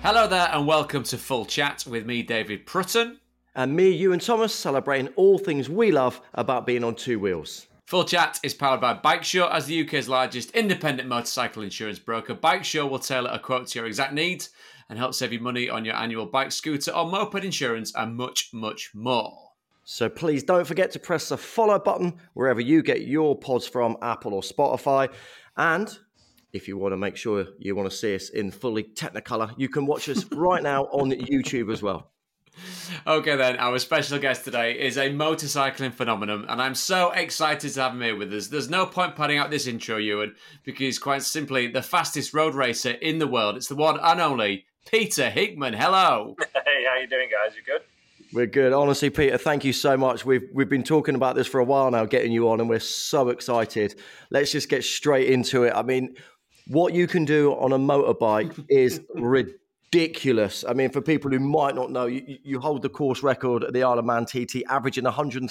Hello there and welcome to Full Chat with me, David Prutton. And me, you and Thomas, celebrating all things we love about being on two wheels. Full Chat is powered by BikeSure. As the UK's largest independent motorcycle insurance broker, BikeSure will tailor a quote to your exact needs and help save you money on your annual bike, scooter or moped insurance and much, much more. So please don't forget to press the follow button wherever you get your pods from, Apple or Spotify. And if you want to make sure you want to see us in fully Technicolor, you can watch us right now on YouTube as well. Okay then, our special guest today is a motorcycling phenomenon and I'm so excited to have him here with us. There's no point padding out this intro, Ewan, because he's quite simply the fastest road racer in the world. It's the one and only Peter Hickman. Hello. Hey, how you doing, guys? You good? We're good. Honestly, Peter, thank you so much. We've been talking about this for a while now, getting you on, and we're so excited. Let's just get straight into it. I mean, what you can do on a motorbike is ridiculous. I mean, for people who might not know, you hold the course record at the Isle of Man TT, averaging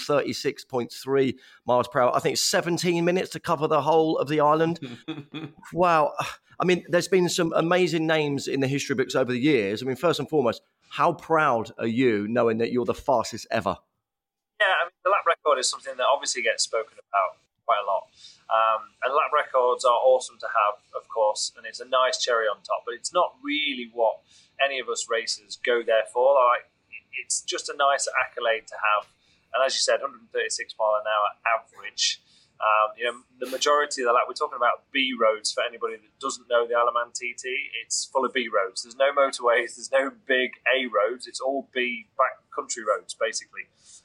136.3 miles per hour. I think 17 minutes to cover the whole of the island. Wow. I mean, there's been some amazing names in the history books over the years. I mean, first and foremost, how proud are you knowing that you're the fastest ever? Yeah, I mean, the lap record is something that obviously gets spoken about quite a lot. And lap records are awesome to have, of course, and it's a nice cherry on top, but it's not really what any of us racers go there for. Like, it's just a nice accolade to have. And as you said, 136 mile an hour average. The majority of the lap, we're talking about B roads for anybody that doesn't know the Isle of Man TT. It's full of B roads. There's no motorways. There's no big A roads. It's all B back country roads, basically.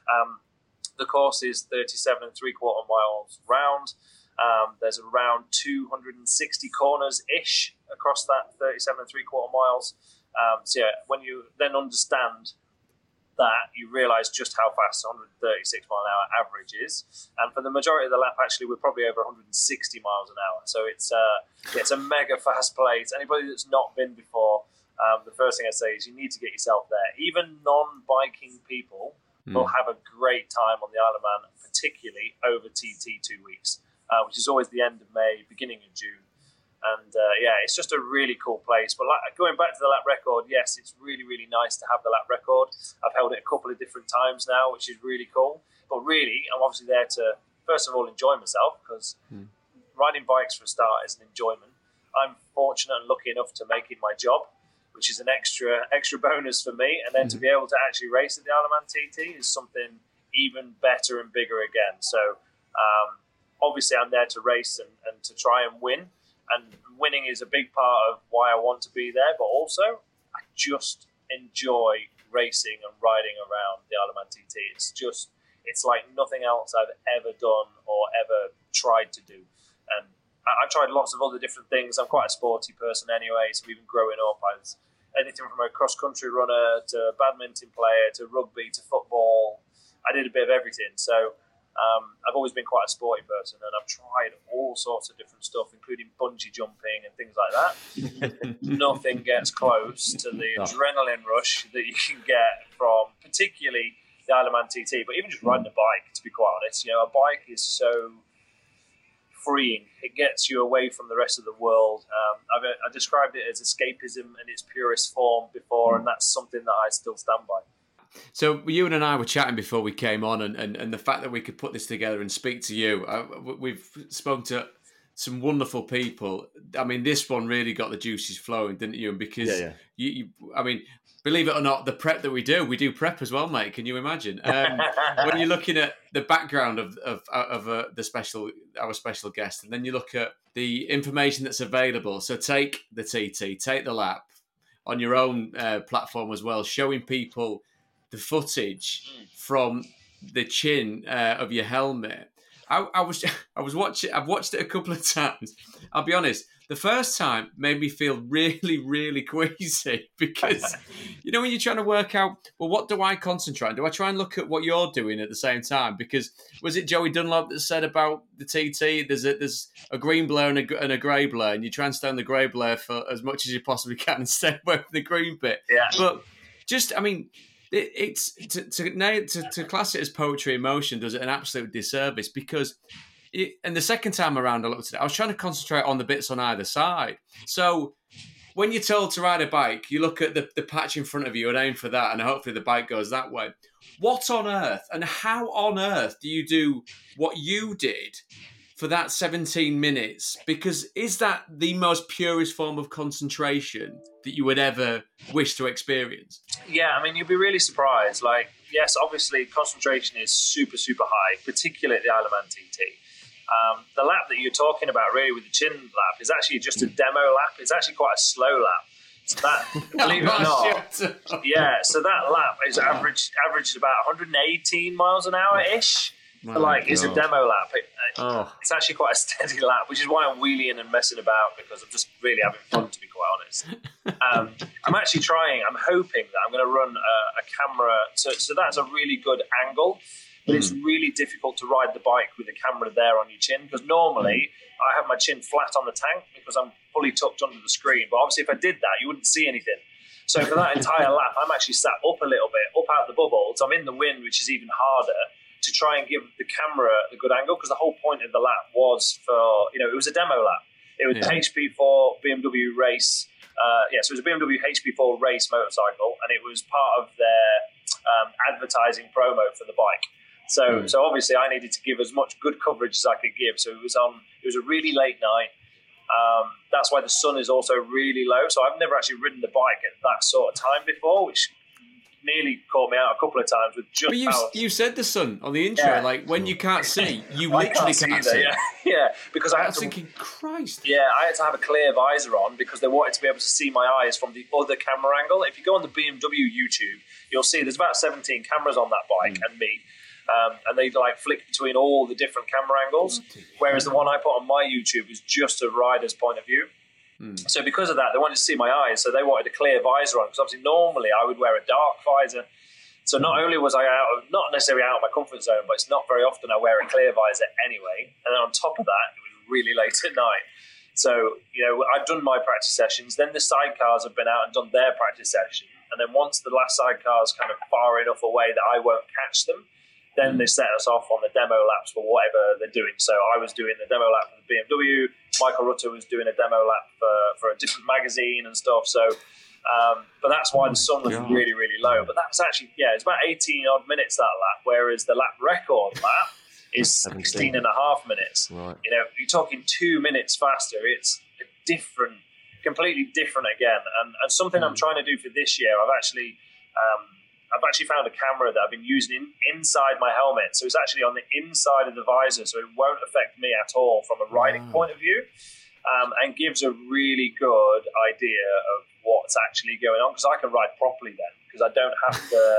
The course is 37 3/4 miles round. There's around 260 corners-ish across that 37 3/4 miles. When you then understand that, you realise just how fast 136 mile an hour average is. And for the majority of the lap, actually, we're probably over 160 miles an hour. So it's a mega fast place. Anybody that's not been before, the first thing I say is you need to get yourself there. Even non-biking people will have a great time on the Isle of Man, particularly over TT 2 weeks, which is always the end of May, beginning of June. And it's just a really cool place. But going back to the lap record, yes, it's really, really nice to have the lap record. I've held it a couple of different times now, which is really cool. But really, I'm obviously there to, first of all, enjoy myself, because riding bikes for a start is an enjoyment. I'm fortunate and lucky enough to make it my job, which is an extra bonus for me. And then to be able to actually race at the Isle of Man TT is something even better and bigger again. So obviously I'm there to race and to try and win. And winning is a big part of why I want to be there, but also I just enjoy racing and riding around the Isle of Man TT. It's like nothing else I've ever done or ever tried to do. And I've tried lots of other different things. I'm quite a sporty person anyway, so even growing up, I was anything from a cross-country runner to a badminton player to rugby to football. I did a bit of everything. So I've always been quite a sporty person, and I've tried all sorts of different stuff, including bungee jumping and things like that. Nothing gets close to the adrenaline rush that you can get from particularly the Isle of Man TT, but even just riding a bike, to be quite honest. A bike is so freeing. It gets you away from the rest of the world. I described it as escapism in its purest form before, and that's something that I still stand by. So you and I were chatting before we came on, and the fact that we could put this together and speak to you, we've spoken to some wonderful people. I mean, this one really got the juices flowing, didn't you? And because you, I mean, believe it or not, the prep that we do prep as well, mate. Can you imagine? When you're looking at the background of our special guest, and then you look at the information that's available. So take the TT, take the lap on your own platform as well, showing people the footage from the chin of your helmet. I was watching. I've watched it a couple of times. I'll be honest. The first time made me feel really, really queasy because when you're trying to work out, well, what do I concentrate on? Do I try and look at what you're doing at the same time? Because was it Joey Dunlop that said about the TT? There's a green blur and a grey blur, and you try and stay on the grey blur for as much as you possibly can and stay away from the green bit. Yeah. But just, I mean, it's to class it as poetry in motion does it an absolute disservice because. And the second time around I looked at it, I was trying to concentrate on the bits on either side. So when you're told to ride a bike, you look at the patch in front of you and aim for that, and hopefully the bike goes that way. What on earth and how on earth do you do what you did for that 17 minutes? Because is that the most purest form of concentration that you would ever wish to experience? Yeah, I mean, you'd be really surprised. Like, yes, obviously concentration is super, super high, particularly at the Isle of Man TT. The lap that you're talking about, really, with the chin lap, is actually just a demo lap. It's actually quite a slow lap. So that, believe it or not, yeah. So that lap is averaged about 118 miles an hour ish. It's a demo lap. It's actually quite a steady lap, which is why I'm wheeling and messing about, because I'm just really having fun, to be quite honest. I'm actually trying. I'm hoping that I'm going to run a camera. So that's a really good angle. But it's really difficult to ride the bike with the camera there on your chin, because normally I have my chin flat on the tank because I'm fully tucked under the screen. But obviously if I did that, you wouldn't see anything. So for that entire lap, I'm actually sat up a little bit, up out the bubbles. I'm in the wind, which is even harder, to try and give the camera a good angle, because the whole point of the lap was for, it was a demo lap. It was HP4 BMW race. So it was a BMW HP4 race motorcycle, and it was part of their advertising promo for the bike. So obviously I needed to give as much good coverage as I could give. So it was a really late night. That's why the sun is also really low. So I've never actually ridden the bike at that sort of time before, which nearly caught me out a couple of times with just. But you said the sun on the intro, like when you can't see, you literally can't see. Yeah, because I was thinking, Christ. Yeah, I had to have a clear visor on because they wanted to be able to see my eyes from the other camera angle. If you go on the BMW YouTube, you'll see there's about 17 cameras on that bike and me. And they flick between all the different camera angles, whereas the one I put on my YouTube is just a rider's point of view. So because of that, they wanted to see my eyes, so they wanted a clear visor on, because obviously normally I would wear a dark visor. So not only was I not necessarily out of my comfort zone, but it's not very often I wear a clear visor anyway. And then on top of that, it was really late at night. So, I've done my practice sessions, then the sidecars have been out and done their practice session. And then once the last sidecar's kind of far enough away that I won't catch them, then they set us off on the demo laps for whatever they're doing. So I was doing the demo lap for the BMW. Michael Rutter was doing a demo lap for a different magazine and stuff. So, but that's why the sun was really, really low. But that was actually, it's about 18 odd minutes, that lap, whereas the lap record lap is 16 and a half minutes. Right. You're talking 2 minutes faster. It's completely different again. And something I'm trying to do for this year, I've actually found a camera that I've been using inside my helmet. So it's actually on the inside of the visor, so it won't affect me at all from a riding point of view, and gives a really good idea of what's actually going on, because I can ride properly then, because I don't have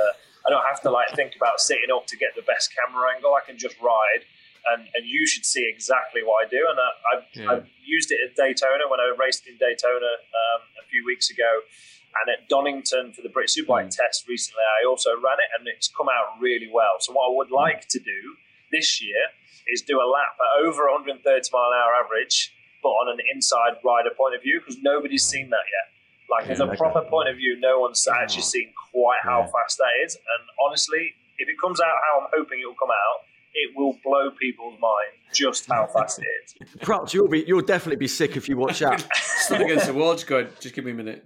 to think about sitting up to get the best camera angle. I can just ride, and you should see exactly what I do. And I've used it at Daytona when I raced in Daytona a few weeks ago. And at Donington for the British Superbike test recently, I also ran it, and it's come out really well. So what I would like to do this year is do a lap at over 130 mile an hour average, but on an inside rider point of view, because nobody's seen that yet. As a proper point of view, no one's actually seen quite how fast that is. And honestly, if it comes out how I'm hoping it will come out, it will blow people's mind just how fast it is. Perhaps you'll definitely be sick if you watch that. Stood against the wall, just going, just give me a minute.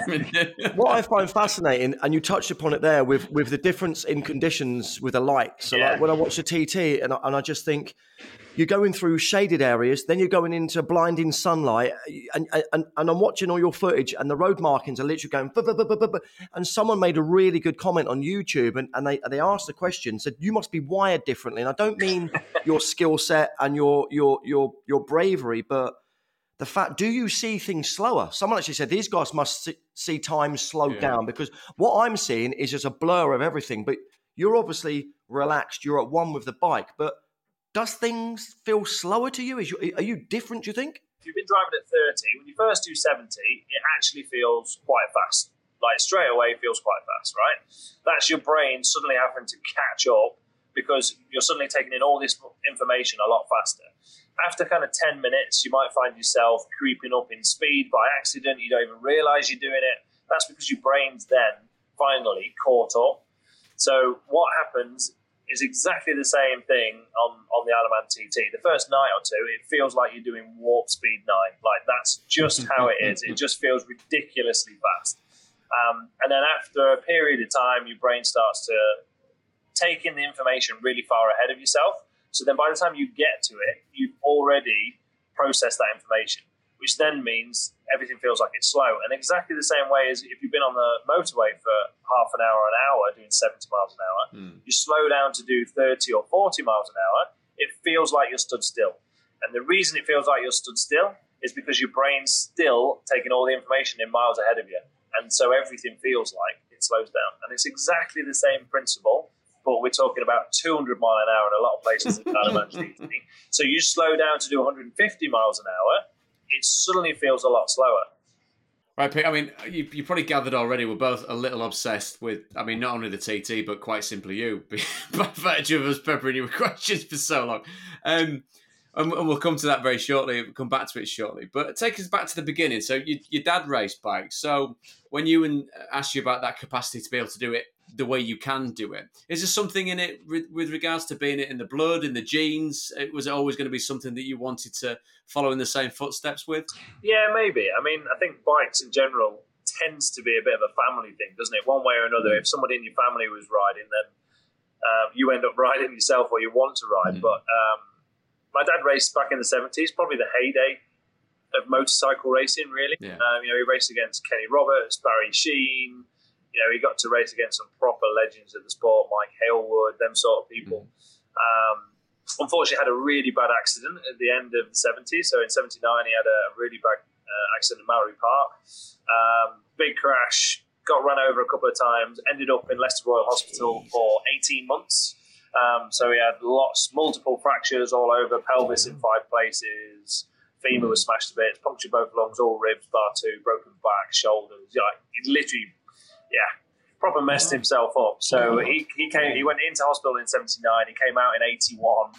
What I find fascinating, and you touched upon it there, with the difference in conditions with the light. So when I watch the TT, and I just think, you're going through shaded areas, then you're going into blinding sunlight, and I'm watching all your footage, and the road markings are literally going. And someone made a really good comment on YouTube, and they asked the question, said, you must be wired differently. And I don't mean your skill set and your bravery, but the fact, do you see things slower? Someone actually said these guys must see time slowed down, because what I'm seeing is just a blur of everything. But you're obviously relaxed, you're at one with the bike, but does things feel slower to you? Are you different, do you think? If you've been driving at 30, when you first do 70, it actually feels quite fast. Straight away, it feels quite fast, right? That's your brain suddenly having to catch up, because you're suddenly taking in all this information a lot faster. After kind of 10 minutes, you might find yourself creeping up in speed by accident. You don't even realize you're doing it. That's because your brain's then finally caught up. So what happens is exactly the same thing on the Isle of Man TT. The first night or two, it feels like you're doing Warp Speed 9. Like, that's just how it is. It just feels ridiculously fast. And then after a period of time, your brain starts to take in the information really far ahead of yourself. So then by the time you get to it, you've already processed that information, which then means everything feels like it's slow. And exactly the same way as if you've been on the motorway for half an hour doing 70 miles an hour, you slow down to do 30 or 40 miles an hour, it feels like you're stood still. And the reason it feels like you're stood still is because your brain's still taking all the information in miles ahead of you. And so everything feels like it slows down. And it's exactly the same principle, but we're talking about 200 mile an hour in a lot of places in California. So you slow down to do 150 miles an hour, it suddenly feels a lot slower. Right, Pete, I mean, you probably gathered already we're both a little obsessed with, I mean, not only the TT, but quite simply you, by virtue of us peppering you with questions for so long. And we'll come to that very shortly. We'll come back to it shortly. But take us back to the beginning. So your dad raced bikes. So when you asked you about that capacity to be able to do it the way you can do it, is there something in it with regards to being it in the blood, in the genes? Was it always going to be something that you wanted to follow in the same footsteps with? Yeah, maybe. I mean, I think bikes in general tends to be a bit of a family thing, doesn't it? One way or another, if somebody in your family was riding, then you end up riding yourself or you want to ride. But my dad raced back in the 70s, probably the heyday of motorcycle racing, really. Yeah. He raced against Kenny Roberts, Barry Sheen. He got to race against some proper legends of the sport, Mike Halewood, them sort of people. Unfortunately, had a really bad accident at the end of the 70s. So in 79, he had a really bad accident at Mallory Park. Big crash, got run over a couple of times, ended up in Leicester Royal Hospital for 18 months. So he had multiple fractures all over, pelvis in 5 places, femur was smashed to bits, punctured both lungs, all ribs, bar 2, broken back, shoulders. He literally, proper messed himself up. So he went into hospital in 79, he came out in 81.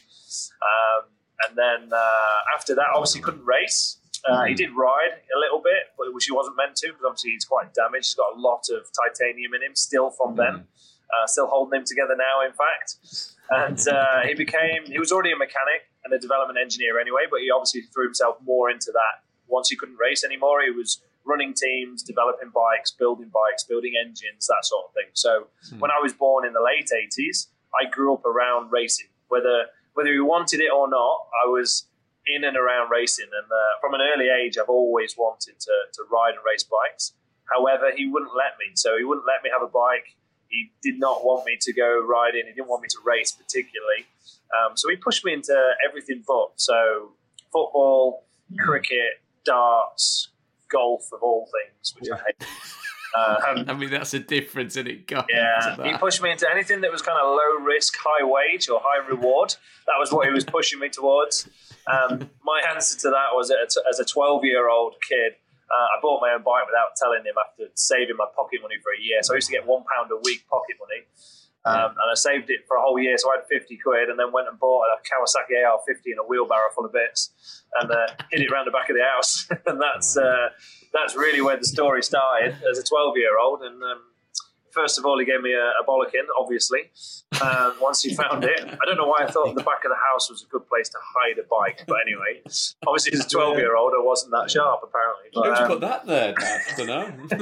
And then after that, obviously couldn't race. He did ride a little bit, which he wasn't meant to, because obviously he's quite damaged. He's got a lot of titanium in him still from then. Still holding him together now, in fact. And he was already a mechanic and a development engineer anyway, but he obviously threw himself more into that once he couldn't race anymore. He was running teams, developing bikes, building engines, that sort of thing. So when I was born in the late 80s, I grew up around racing. Whether he wanted it or not, I was in and around racing. And from an early age, I've always wanted to ride and race bikes. However, he wouldn't let me. So he wouldn't let me have a bike. He did not want me to go riding. He didn't want me to race particularly. So he pushed me into everything but. So football, cricket, darts, golf of all things, which I hate. I mean, that's a difference in it. He pushed me into anything that was kind of low risk, high wage or high reward. That was what he was pushing me towards. My answer to that was as a 12-year-old kid, I bought my own bike without telling him after saving my pocket money for a year. So I used to get £1 a week pocket money. And I saved it for a whole year, so I had 50 quid, and then went and bought a Kawasaki AR50 in a wheelbarrow full of bits, and hid it around the back of the house. And that's really where the story started as a 12-year-old. And first of all, he gave me a bollocking, obviously. Once he found it, I don't know why I thought the back of the house was a good place to hide a bike, but anyway, obviously as a 12-year-old, I wasn't that sharp apparently. But, who's put that there? I don't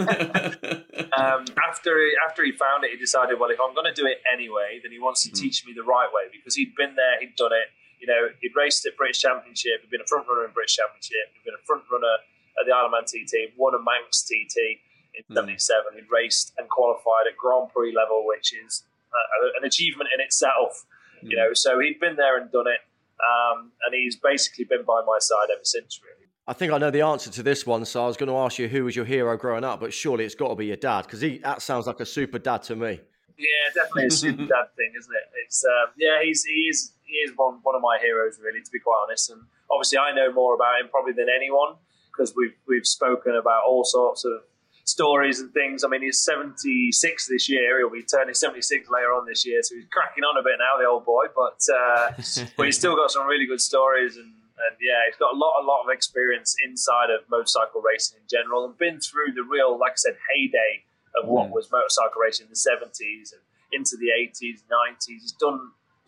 know. After he found it, he decided, well, if I'm going to do it anyway, then he wants to teach me the right way, because he'd been there, he'd done it. He'd raced at British Championship, he'd been a front runner in British Championship, he'd been a front runner at the Isle of Man TT, won a Manx TT in 77. He'd raced and qualified at Grand Prix level, which is an achievement in itself. So he'd been there and done it, and he's basically been by my side ever since, really. I think I know the answer to this one, so I was going to ask you who was your hero growing up, but surely it's got to be your dad, because that sounds like a super dad to me. Yeah, definitely a super dad thing, isn't it? It's he is one of my heroes, really, to be quite honest. And obviously, I know more about him probably than anyone, because we've spoken about all sorts of stories and things. I mean, he's 76 this year. He'll be turning 76 later on this year, so he's cracking on a bit now, the old boy. But he's still got some really good stories, and he's got a lot of experience inside of motorcycle racing in general, and been through the real, like I said, heyday of what was motorcycle racing in the 70s and into the 80s, 90s. He's done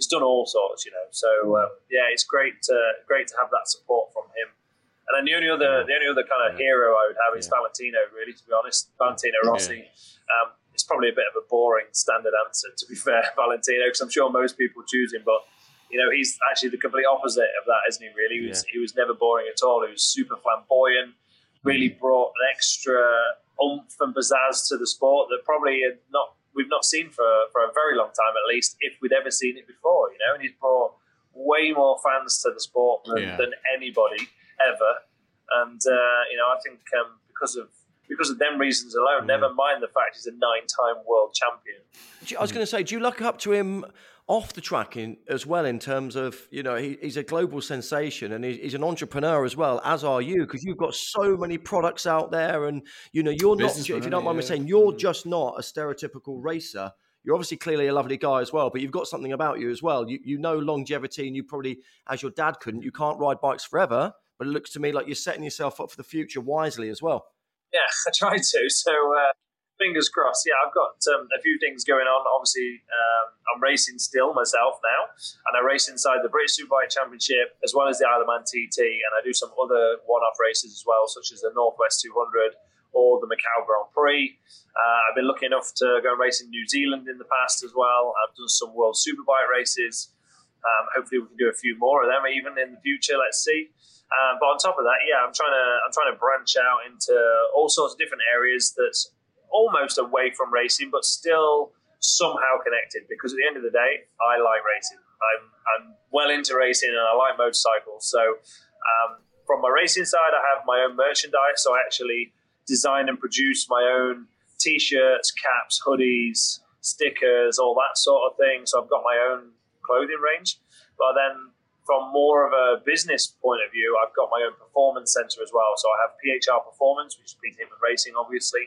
he's done all sorts, you know. So it's great to have that support from him. And then the only other kind of hero I would have is Valentino, really, to be honest. Valentino Rossi. It's probably a bit of a boring standard answer, to be fair, Valentino, because I'm sure most people choose him, but you know, he's actually the complete opposite of that, isn't he, really? He was never boring at all. He was super flamboyant, really brought an extra oomph and pizzazz to the sport that probably we've not seen for a very long time, at least, if we'd ever seen it before, you know. And he's brought way more fans to the sport than anybody ever. And, you know, I think because of them reasons alone, never mind the fact he's a 9-time world champion. I was going to say, do you look up to him off the track as well, in terms of, you know, he's a global sensation and he's an entrepreneur as well, as are you, because you've got so many products out there, and, you know, you're not, if you don't mind me saying, you're just not a stereotypical racer. You're obviously clearly a lovely guy as well, but you've got something about you as well. You know longevity, and you probably, as your dad couldn't, you can't ride bikes forever, but it looks to me like you're setting yourself up for the future wisely as well. Yeah, I try to. So fingers crossed. Yeah, I've got a few things going on. Obviously, I'm racing still myself now, and I race inside the British Superbike Championship as well as the Isle of Man TT, and I do some other one-off races as well, such as the Northwest 200 or the Macau Grand Prix. I've been lucky enough to go and race in New Zealand in the past as well. I've done some World Superbike races. Hopefully, we can do a few more of them even in the future. Let's see. But on top of that, I'm trying to branch out into all sorts of different areas that's almost away from racing, but still somehow connected. Because at the end of the day, I like racing. I'm well into racing, and I like motorcycles. So from my racing side, I have my own merchandise. So I actually design and produce my own T-shirts, caps, hoodies, stickers, all that sort of thing. So I've got my own clothing range. But then from more of a business point of view, I've got my own performance center as well. So I have PHR Performance, which is Pete Hitman Racing, obviously.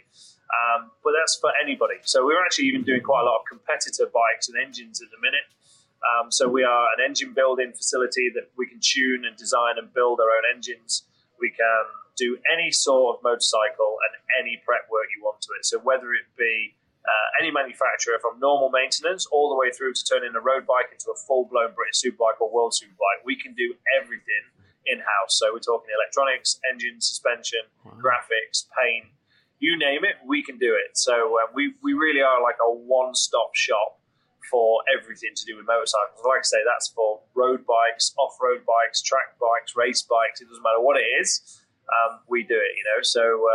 But that's for anybody. So we're actually even doing quite a lot of competitor bikes and engines at the minute. So we are an engine building facility that we can tune and design and build our own engines. We can do any sort of motorcycle and any prep work you want to it. So whether it be any manufacturer, from normal maintenance all the way through to turning a road bike into a full-blown British Superbike or World Superbike, we can do everything in-house. So we're talking electronics, engine, suspension, graphics, paint, you name it, we can do it. So we really are like a one-stop shop for everything to do with motorcycles. Like I say, that's for road bikes, off-road bikes, track bikes, race bikes. It doesn't matter what it is, we do it, you know. So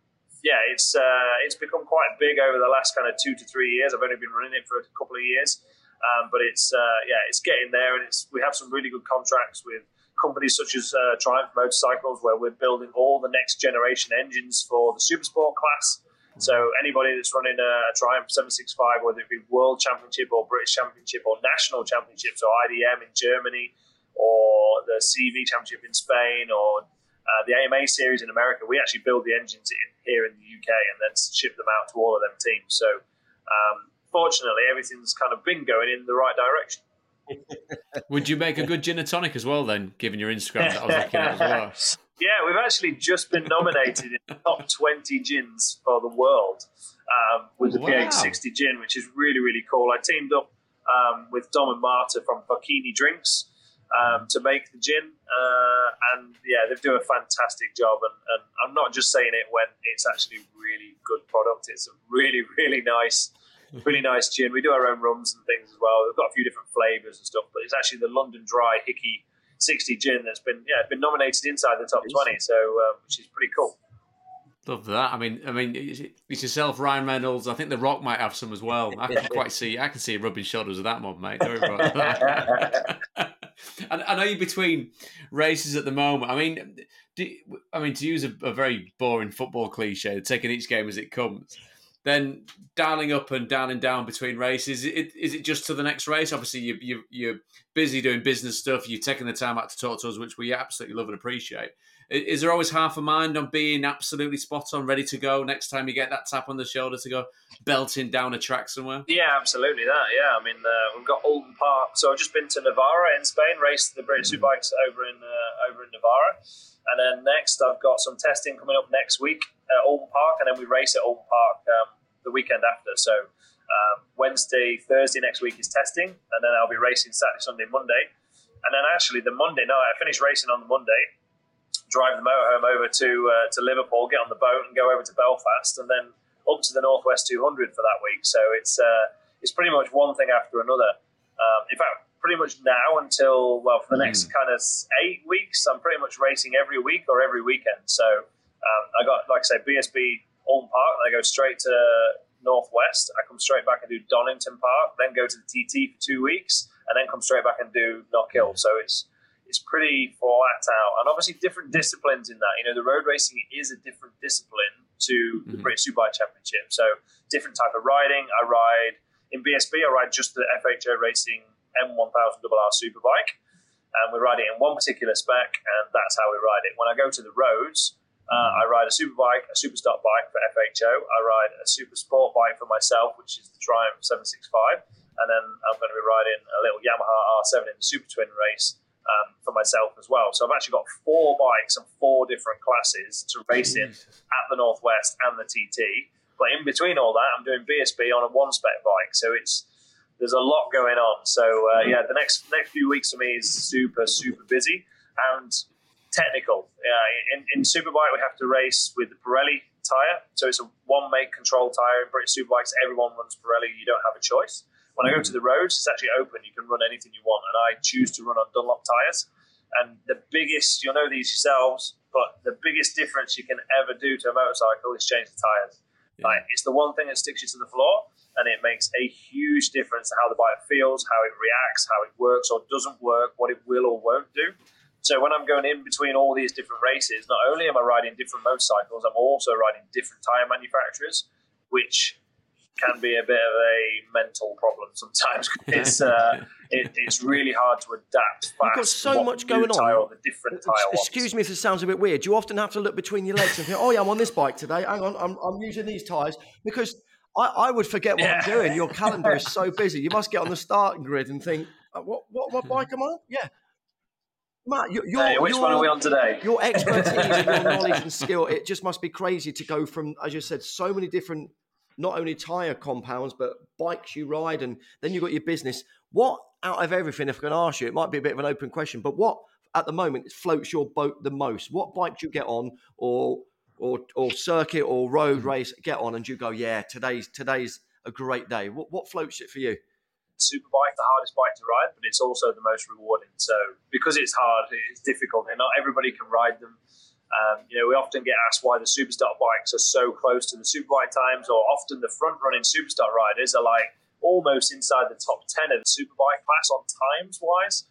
it's become quite big over the last kind of 2 to 3 years. I've only been running it for a couple of years, but it's getting there, and we have some really good contracts with companies such as Triumph Motorcycles, where we're building all the next generation engines for the Supersport class. So anybody that's running a Triumph 765, whether it be World Championship or British Championship or National Championships or IDM in Germany or the CV Championship in Spain or the AMA Series in America, we actually build the engines here in the UK and then ship them out to all of them teams. So fortunately, everything's kind of been going in the right direction. Would you make a good gin and tonic as well then, given your Instagram that I was looking at as well? Yeah, we've actually just been nominated in the top 20 gins for the world with the PH60 gin, which is really, really cool. I teamed up with Dom and Marta from Bocchini Drinks to make the gin. And yeah, they do a fantastic job. And I'm not just saying it when it's actually really good product. It's a really, really nice gin. We do our own rums and things as well. We've got a few different flavours and stuff, but it's actually the London Dry Hickey 60 gin that's been nominated inside the top 20, so which is pretty cool. Love that. I mean, it's yourself, Ryan Reynolds. I think The Rock might have some as well. I can see rubbing shoulders with that one, mate. Don't worry about that. And I know you're between races at the moment. I mean, to use a very boring football cliche, taking each game as it comes, then dialing up and dialing down between races, is it just to the next race? Obviously, you're busy doing business stuff. You're taking the time out to talk to us, which we absolutely love and appreciate. Is there always half a mind on being absolutely spot on, ready to go next time you get that tap on the shoulder to go belting down a track somewhere? Yeah, absolutely that. Yeah, I mean, we've got Oulton Park. So I've just been to Navarra in Spain, raced the British Superbikes over in Navarra. And then next, I've got some testing coming up next week at Oulton Park, and then we race at Oulton Park the weekend after. So Wednesday, Thursday next week is testing, and then I'll be racing Saturday, Sunday, Monday. And then actually the Monday night, I finish racing on the Monday, drive the motorhome over to Liverpool, get on the boat and go over to Belfast, and then up to the Northwest 200 for that week. So it's pretty much one thing after another. In fact, pretty much now until, well, for the next kind of 8 weeks, I'm pretty much racing every week or every weekend. So I got, like I say, BSB Alton Park, and I go straight to Northwest. I come straight back and do Donington Park, then go to the TT for 2 weeks, and then come straight back and do Knockhill. So it's pretty flat out, and obviously different disciplines in that. You know, the road racing is a different discipline to the British Superbike Championship. So different type of riding. I ride in BSB. I ride just the FHO Racing M1000RR Superbike, and we ride it in one particular spec, and that's how we ride it. When I go to the roads, I ride a superbike, a superstock bike for FHO. I ride a super sport bike for myself, which is the Triumph 765. And then I'm going to be riding a little Yamaha R7 in the Super Twin race for myself as well. So I've actually got 4 bikes and 4 different classes to race in at the Northwest and the TT. But in between all that, I'm doing BSB on a 1-spec bike. So there's a lot going on. So the next few weeks for me is super, super busy. And technical. In Superbike, we have to race with the Pirelli tyre. So it's a one-make control tyre in British Superbikes. Everyone runs Pirelli. You don't have a choice. When I go to the roads, it's actually open. You can run anything you want. And I choose to run on Dunlop tyres. And the biggest, you'll know these yourselves, but the biggest difference you can ever do to a motorcycle is change the tyres. Yeah. Like, it's the one thing that sticks you to the floor, and it makes a huge difference to how the bike feels, how it reacts, how it works or doesn't work, what it will or won't do. So when I'm going in between all these different races, not only am I riding different motorcycles, I'm also riding different tyre manufacturers, which can be a bit of a mental problem sometimes. It's really hard to adapt fast. You've got so much going on. Or the different tyre Excuse me if this sounds a bit weird. Do you often have to look between your legs and think, oh yeah, I'm on this bike today. Hang on, I'm using these tyres? Because I would forget what I'm doing. Your calendar is so busy. You must get on the starting grid and think, what bike am I on? Yeah. Matt, which one are we on today? Your expertise and your knowledge and skill, it just must be crazy to go from, as you said, so many different, not only tyre compounds, but bikes you ride, and then you've got your business. What, out of everything, if I can ask you, it might be a bit of an open question, but what, at the moment, floats your boat the most? What bike do you get on, or circuit or road race get on, and you go, yeah, today's a great day? What floats it for you? Superbike, the hardest bike to ride, but it's also the most rewarding. So because it's hard, it's difficult, and not everybody can ride them. We often get asked why the superstar bikes are so close to the superbike times, or often the front-running superstar riders are like almost inside the top 10 of the superbike class on times-wise.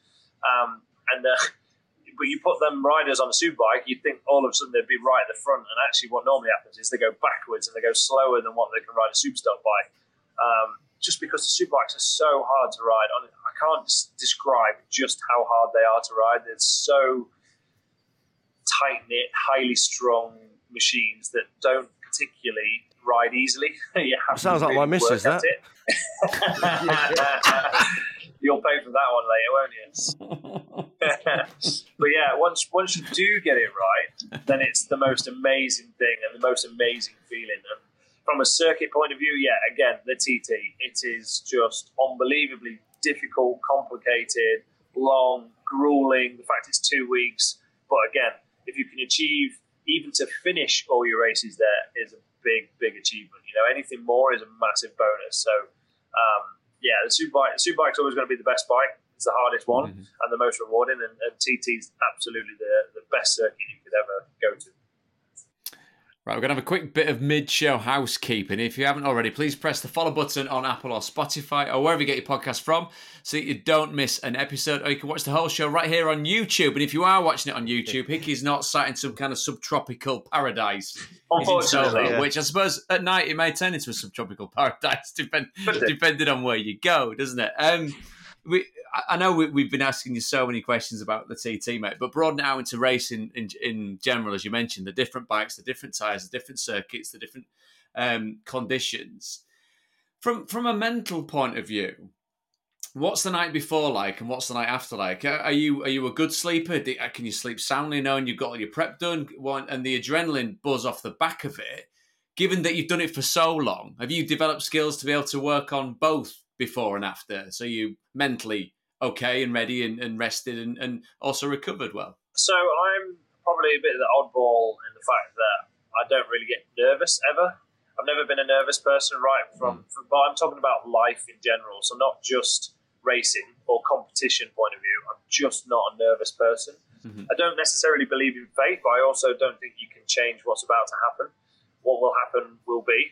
But you put them riders on a superbike, you'd think all of a sudden they'd be right at the front, and actually what normally happens is they go backwards and they go slower than what they can ride a superstar bike. Just because the superbikes are so hard to ride. I can't describe just how hard they are to ride. They're so tight-knit, highly strong machines that don't particularly ride easily. You have Sounds to like my missus, that. You'll pay for that one later, won't you? But yeah, once you do get it right, then it's the most amazing thing and the most amazing feeling. And from a circuit point of view, yeah, again, the TT, it is just unbelievably difficult, complicated, long, grueling. The fact it's 2 weeks. But again, if you can achieve, even to finish all your races there, is a big, big achievement. Anything more is a massive bonus. So, the Superbike's always going to be the best bike. It's the hardest one and the most rewarding. And TT's absolutely the best circuit you could ever go to. Right, we're going to have a quick bit of mid-show housekeeping. If you haven't already, please press the follow button on Apple or Spotify or wherever you get your podcast from so that you don't miss an episode, or you can watch the whole show right here on YouTube. And if you are watching it on YouTube, Hickey's not sat in some kind of subtropical paradise. Unfortunately, which I suppose at night it may turn into a subtropical paradise depending on where you go, doesn't it? I know we've been asking you so many questions about the TT, mate, but broaden it out into racing in general, as you mentioned, the different bikes, the different tyres, the different circuits, the different conditions. From a mental point of view, what's the night before like and what's the night after like? Are you a good sleeper? Can you sleep soundly knowing you've got all your prep done? And the adrenaline buzz off the back of it, given that you've done it for so long, have you developed skills to be able to work on both before and after? So you mentally okay and ready and rested and also recovered well? So I'm probably a bit of the oddball in the fact that I don't really get nervous ever. I've never been a nervous person, but I'm talking about life in general. So not just racing or competition point of view. I'm just not a nervous person. Mm-hmm. I don't necessarily believe in fate, but I also don't think you can change what's about to happen. What will happen will be.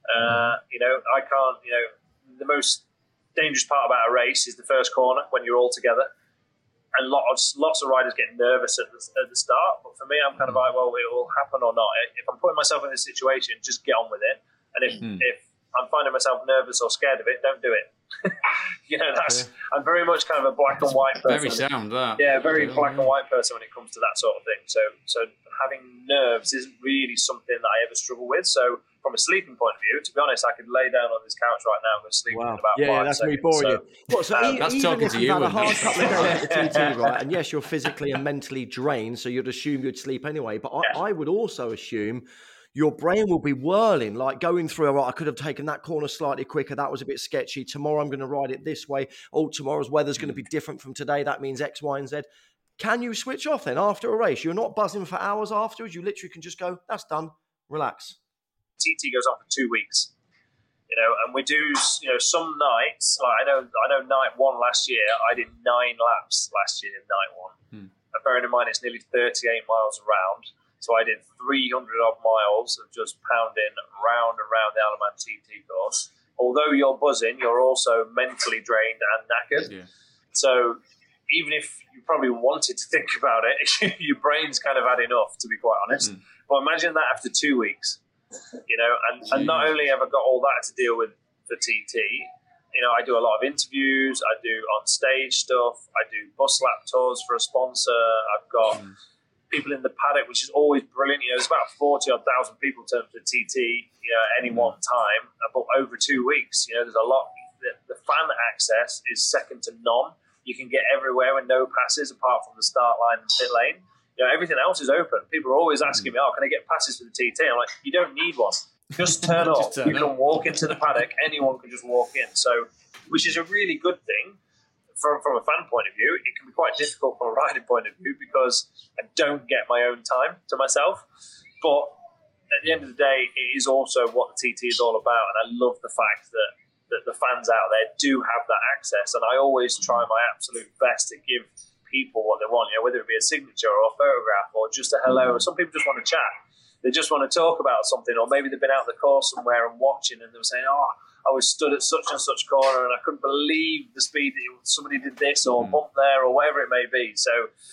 I can't. The most dangerous part about a race is the first corner when you're all together, and lots of riders get nervous at the start. But for me, I'm kind of like, well, it will happen or not. If I'm putting myself in this situation, just get on with it. And if I'm finding myself nervous or scared of it, don't do it. I'm very much kind of a black and white person. Very sound, that. Yeah, very black and white person when it comes to that sort of thing. So having nerves isn't really something that I ever struggle with. So from a sleeping point of view, to be honest, I could lay down on this couch right now and go sleep in about 5 seconds. That's me boring you. That's even talking if to you've you. had a hard couple of days at the TT, right? And yes, you're physically and mentally drained, so you'd assume you'd sleep anyway. But I would also assume your brain will be whirling, like going through, I could have taken that corner slightly quicker. That was a bit sketchy. Tomorrow I'm going to ride it this way. Oh, tomorrow's weather's going to be different from today. That means X, Y, and Z. Can you switch off then after a race? You're not buzzing for hours afterwards. You literally can just go, that's done, relax. TT goes on for 2 weeks, and we do, some nights, like I know night one last year, I did 9 laps last year, night one. And bearing in mind it's nearly 38 miles around. So I did 300 odd miles of just pounding round and round the Isle of Man TT course. Although you're buzzing, you're also mentally drained and knackered. Yeah. So even if you probably wanted to think about it, your brain's kind of had enough, to be quite honest. But imagine that after 2 weeks, and not only have I got all that to deal with for TT, I do a lot of interviews, I do on stage stuff, I do bus lap tours for a sponsor, I've got people in the paddock, which is always brilliant. There's about 40,000 people turn up to TT, at any one time. But over 2 weeks, there's a lot. The fan access is second to none. You can get everywhere with no passes apart from the start line and pit lane. Everything else is open. People are always asking me, can I get passes for the TT? I'm like, you don't need one. Just turn up. You can walk into the paddock. Anyone can just walk in. So, which is a really good thing. From a fan point of view, it can be quite difficult from a riding point of view because I don't get my own time to myself. But at the end of the day, it is also what the TT is all about. And I love the fact that the fans out there do have that access. And I always try my absolute best to give people what they want, whether it be a signature or a photograph or just a hello. Some people just want to chat. They just want to talk about something, or maybe they've been out the course somewhere and watching and they were saying, I was stood at such and such corner and I couldn't believe the speed that somebody did this or bumped there or whatever it may be. So,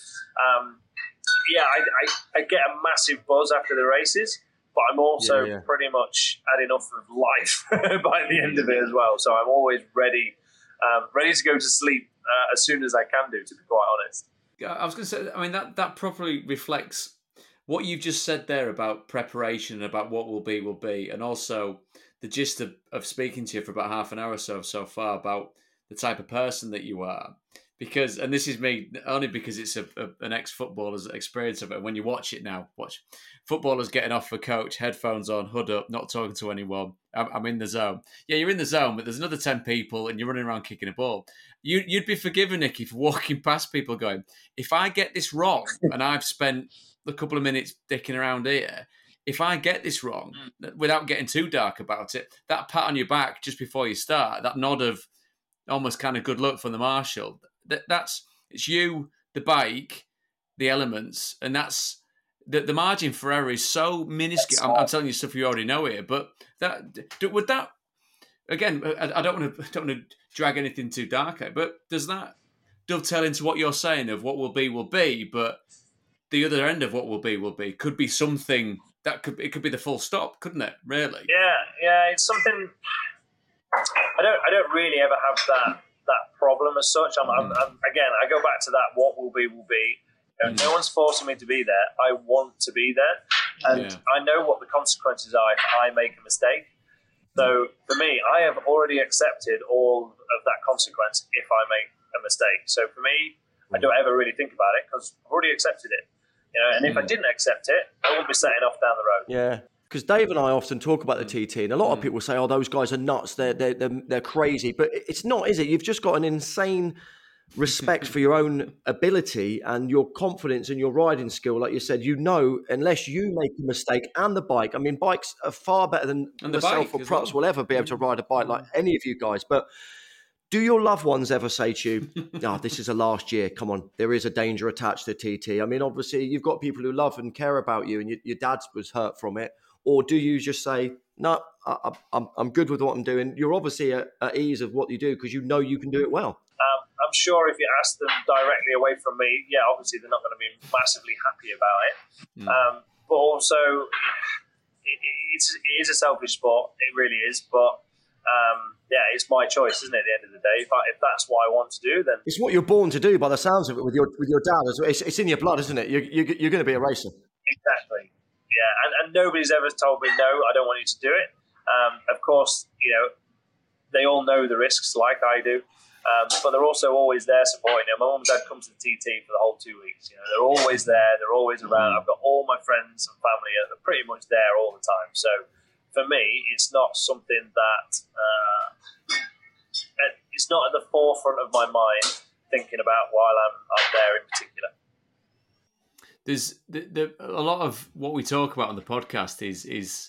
I get a massive buzz after the races, but I'm also pretty much had enough of life by the end of it as well. So I'm always ready to go to sleep as soon as I can do, to be quite honest. I was going to say, that properly reflects what you've just said there about preparation, about what will be, and also the gist of speaking to you for about half an hour or so far about the type of person that you are. Because, and this is me, only because it's an ex-footballer's experience of it. When you watch it now, watch footballers getting off the coach, headphones on, hood up, not talking to anyone. I'm in the zone. Yeah, you're in the zone, but there's another 10 people and you're running around kicking a ball. You'd be forgiven, Nicky, for walking past people going, if I get this wrong, and I've spent a couple of minutes dicking around here, if I get this wrong, without getting too dark about it, that pat on your back just before you start, that nod of almost kind of good luck from the marshal, it's you, the bike, the elements, and that's the margin for error is so minuscule. I'm telling you stuff you already know here, but would that again? I don't want to drag anything too dark out, but does that dovetail into what you're saying of what will be, but the other end of what will be could be something that could be the full stop, couldn't it? Really? Yeah. It's something. I don't really ever have that problem as such. Again, I go back to that. What will be. No one's forcing me to be there. I want to be there, and I know what the consequences are if I make a mistake. So for me, I have already accepted all of that consequence if I make a mistake. So for me, I don't ever really think about it because I've already accepted it. And if I didn't accept it, I wouldn't be setting off down the road. Yeah. because Dave and I often talk about the TT, and a lot of people say, "Oh, those guys are nuts. They're crazy." But it's not, is it? You've just got an insane respect for your own ability and your confidence and your riding skill. Like you said, unless you make a mistake, and the bike. I mean, bikes are far better than myself or Prutz will ever be able to ride a bike like any of you guys. But do your loved ones ever say to you, "Oh, this is a last year. Come on, there is a danger attached to TT"? I mean, obviously, you've got people who love and care about you, and your dad was hurt from it. Or do you just say, "No, I'm good with what I'm doing"? You're obviously at ease of what you do because you know you can do it well. I'm sure if you ask them directly away from me, yeah, obviously they're not going to be massively happy about it. But also, it is a selfish sport. It really is. But yeah, it's my choice, isn't it? At the end of the day, if that's what I want to do, then it's what you're born to do. By the sounds of it, with your dad, it's in your blood, isn't it? You're going to be a racer. Exactly. Yeah, and nobody's ever told me no. I don't want you to do it. Of course, they all know the risks, like I do. But they're also always there supporting you. My mum and dad come to the TT for the whole 2 weeks. They're always there. They're always around. I've got all my friends and family are pretty much there all the time. So for me, it's not something that it's not at the forefront of my mind thinking about while I'm there in particular. There's a lot of what we talk about on the podcast is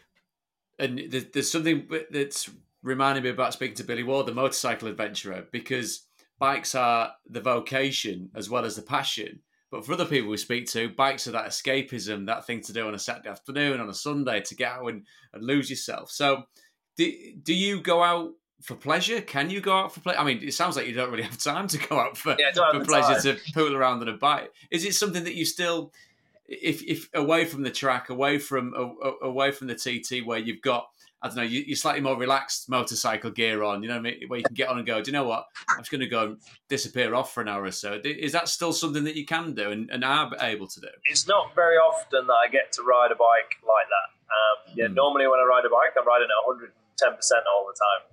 and there's something that's reminded me about speaking to Billy Ward, the motorcycle adventurer, because bikes are the vocation as well as the passion. But for other people we speak to, bikes are that escapism, that thing to do on a Saturday afternoon, on a Sunday, to get out and lose yourself. So do you go out for pleasure? Can you go out for pleasure? I mean, it sounds like you don't really have time to go out for pleasure, to pool around on a bike. Is it something that you still, if away from the track, away from the TT, where you've got, I don't know, you're slightly more relaxed motorcycle gear on, where you can get on and go, do you know what? I'm just going to go and disappear off for an hour or so. Is that still something that you can do and are able to do? It's not very often that I get to ride a bike like that. Normally when I ride a bike, I'm riding at 110% all the time.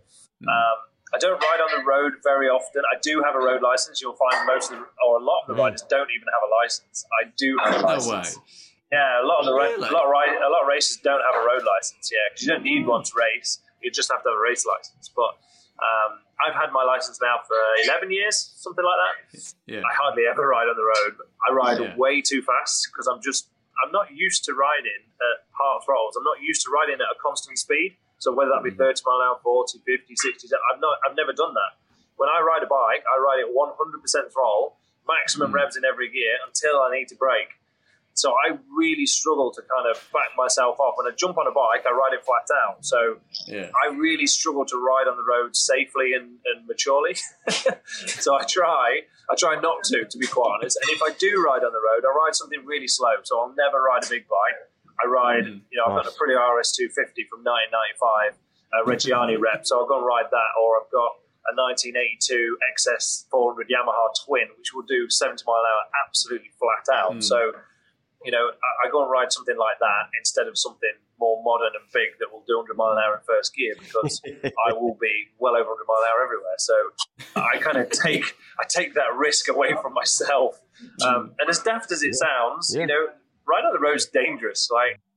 I don't ride on the road very often. I do have a road license. You'll find a lot of the riders don't even have a license. I do have a license. No way. Yeah, a lot of races don't have a road license. Yeah, because you don't need one to race. You just have to have a race license. But I've had my license now for 11 years, something like that. Yeah. I hardly ever ride on the road. I ride way too fast because I'm not used to riding at part throttles. I'm not used to riding at a constant speed. So whether that be 30 mile an hour, 40, 50, 60, I've never done that. When I ride a bike, I ride it 100% throttle, maximum revs in every gear until I need to brake. So I really struggle to kind of back myself off. When I jump on a bike, I ride it flat out. So I really struggle to ride on the road safely and maturely. So I try not to be quite honest. And if I do ride on the road, I ride something really slow. So I'll never ride a big bike. I ride, I've got a pretty RS 250 from 1995, Reggiani rep. So I'll go and ride that. Or I've got a 1982 XS 400 Yamaha Twin, which will do 70 mile an hour absolutely flat out. So I go and ride something like that instead of something more modern and big that will do 100 mile an hour in first gear, because I will be well over 100 mile an hour everywhere. So I kind of take that risk away from myself. And as daft as it sounds, riding on the road's dangerous.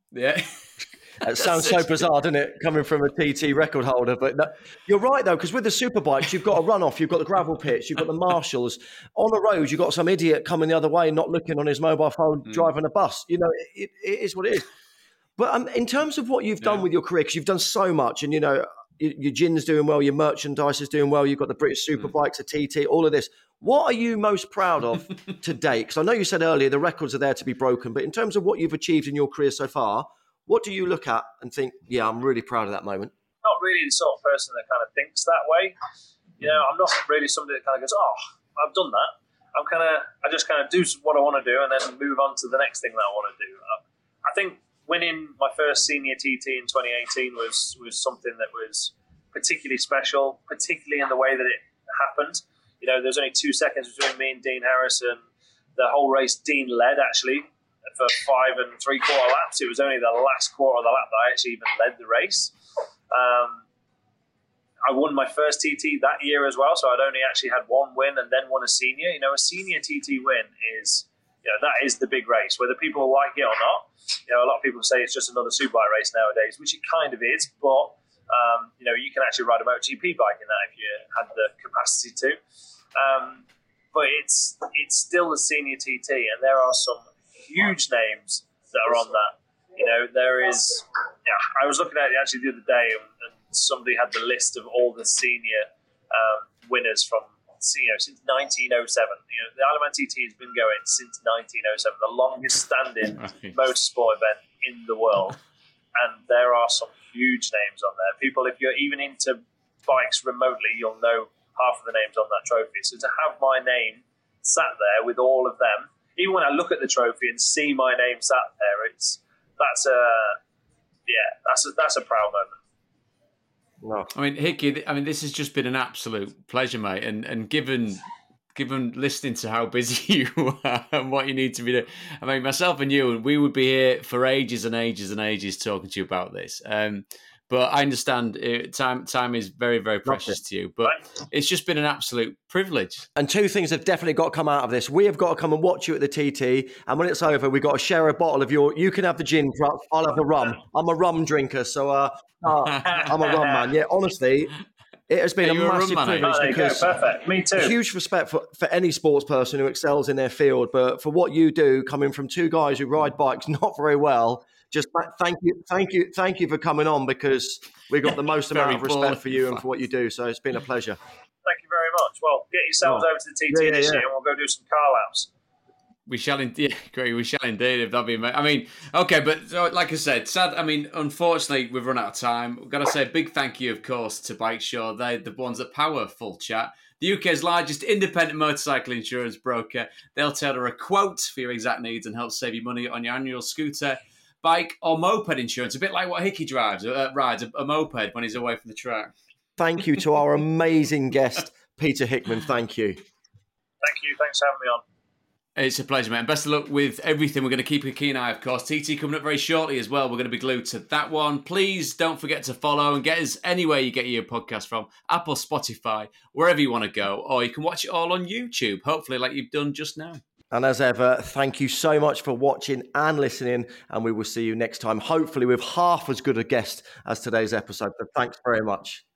It sounds so bizarre, doesn't it, coming from a TT record holder? But no, you're right, though, because with the superbikes, you've got a runoff, you've got the gravel pits, you've got the marshals. On the road, you've got some idiot coming the other way, not looking on his mobile phone, driving a bus. It is what it is. But in terms of what you've done with your career, because you've done so much, and, your gin's doing well, your merchandise is doing well, you've got the British Superbikes, a TT, all of this. What are you most proud of to date? Because I know you said earlier the records are there to be broken, but in terms of what you've achieved in your career so far, what do you look at and think, yeah, I'm really proud of that moment? Not really the sort of person that kind of thinks that way. I'm not really somebody that kind of goes, oh, I've done that. I just kind of do what I want to do and then move on to the next thing that I want to do. I think winning my first senior TT in 2018 was something that was particularly special, particularly in the way that it happened. There's only 2 seconds between me and Dean Harrison. The whole race, Dean led, actually, for 5 3/4 laps. It was only the last quarter of the lap that I actually even led the race. I won my first TT that year as well, so I'd only actually had one win and then won a senior. A senior TT win is that is the big race. Whether people like it or not, a lot of people say it's just another superbike race nowadays, which it kind of is. But you can actually ride a MotoGP bike in that if you had the capacity to. But it's still the senior TT, and there are some huge names that are on that. There is. I was looking at it actually the other day, and somebody had the list of all the senior winners from since 1907. The Isle of Man TT has been going since 1907, the longest standing motorsport event in the world, and there are some huge names on there. People, if you're even into bikes remotely, you'll know half of the names on that trophy. So to have my name sat there with all of them, even when I look at the trophy and see my name sat there, that's a proud moment. No. I mean, Hickey, this has just been an absolute pleasure, mate. And given listening to how busy you are and what you need to be doing, I mean, myself and you, we would be here for ages and ages and ages talking to you about this. But I understand time is very, very precious to you. But it's just been an absolute privilege. And two things have definitely got to come out of this. We have got to come and watch you at the TT. And when it's over, we've got to share a bottle of you can have the gin, I'll have the rum. I'm a rum drinker, so I'm a rum man. Yeah, honestly, it has been a massive privilege because perfect. Me too. Huge respect for any sports person who excels in their field. But for what you do, coming from two guys who ride bikes not very well, just thank you for coming on, because we've got the most amount of respect for you and for what you do. So it's been a pleasure. Thank you very much. Well, get yourselves over to the TT this year, and we'll go do some car laps. We shall indeed. Great, we shall indeed. If that'd be amazing. I mean, okay, but like I said, sad. I mean, unfortunately, we've run out of time. We've got to say a big thank you, of course, to BikeSure. They're the ones that power Full Chat, the UK's largest independent motorcycle insurance broker. They'll tailor a quote for your exact needs and help save you money on your annual scooter, bike, or moped insurance. A bit like what Hickey rides a moped when he's away from the track. Thank you to our amazing guest, Peter Hickman. Thank you. Thank you. Thanks for having me on. It's a pleasure, mate. And best of luck with everything. We're going to keep a keen eye, of course. TT coming up very shortly as well. We're going to be glued to that one. Please don't forget to follow and get us anywhere you get your podcast from. Apple, Spotify, wherever you want to go. Or you can watch it all on YouTube, hopefully like you've done just now. And as ever, thank you so much for watching and listening. And we will see you next time, hopefully with half as good a guest as today's episode. So thanks very much.